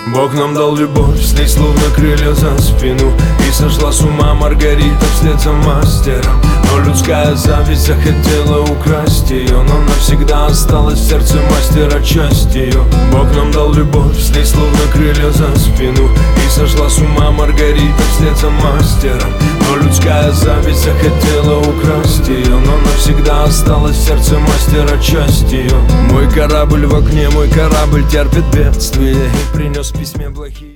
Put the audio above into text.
Бог нам дал любовь, с ней словно крылья за спину. И сошла с ума Маргарита вслед за мастером. Но людская зависть захотела украсть ее, но навсегда осталась в сердце мастера часть ее. Бог нам дал любовь, с ней словно крылья за спину. И сошла с ума Маргарита вслед за мастером. Но людская зависть захотела украсть ее, но навсегда осталась в сердце мастера часть ее. Мой корабль в окне, мой корабль терпит бедствие и принес в письме плохие.